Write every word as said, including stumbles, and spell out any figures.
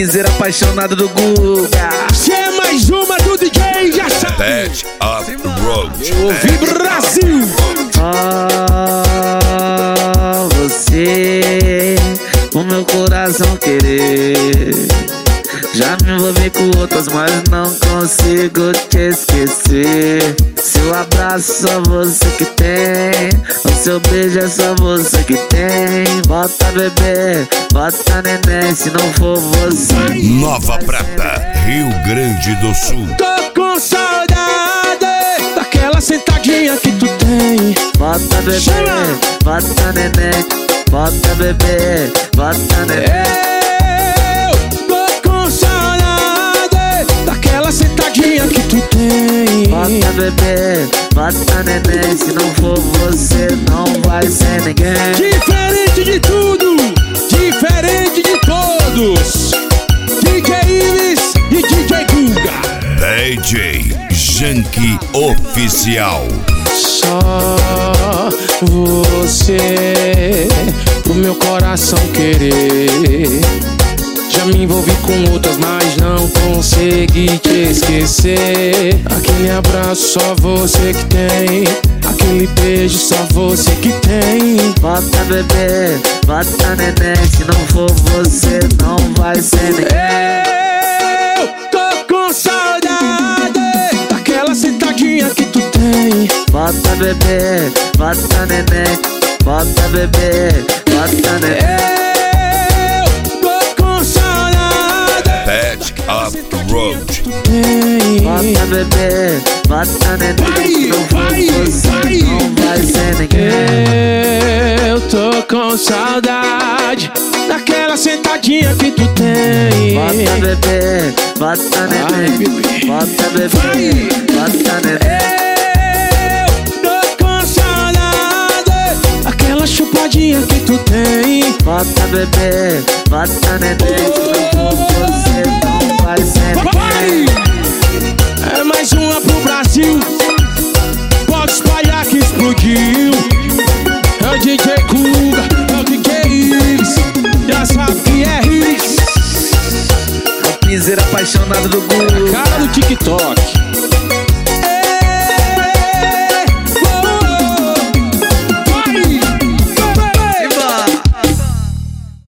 piseiro apaixonado do Guga. Cê é mais uma do D J, já sabe. That Up Road. Ouvi Brasil. Ah, você, o meu coração querer. Já me envolvi com outras, mas não consigo te esquecer. Seu abraço só você que tem, o seu beijo é só você que tem. Bota bebê, bota neném, se não for você. Nova Prata, Rio Grande do Sul. Tô com saudade daquela sentadinha que tu tem. Bota bebê, Chama. bota neném, bota bebê, bota neném. Sentadinha que tu tem. Bota bebê, bota neném, se não for você não vai ser ninguém. Diferente de tudo, diferente de todos. D J Ives e D J Guga. D J Janky Oficial. Só você, pro meu coração querer. Já me envolvi com outras, mas não consegui te esquecer. Aquele abraço só você que tem, aquele beijo só você que tem. Bota bebê, bota neném, se não for você não vai ser ninguém. Eu tô com saudade daquela sentadinha que tu tem. Bota bebê, bota neném, bota bebê, bota neném. That Up Road. Bota bebê, bota neném, se não for você não vai ser ninguém. Eu tô com saudade daquela sentadinha que tu tem. Bota bebê, bota neném, bota bebê, bota neném. Eu tô com saudade daquela chupadinha que tu tem. Bota bebê, bota neném, se não for você não vai ser ninguém. É mais uma pro Brasil, pode espalhar que explodiu. É o D J Guga, é o D J Ives, já sabe que é Ives. O piseiro apaixonado do Guga. Cara do TikTok.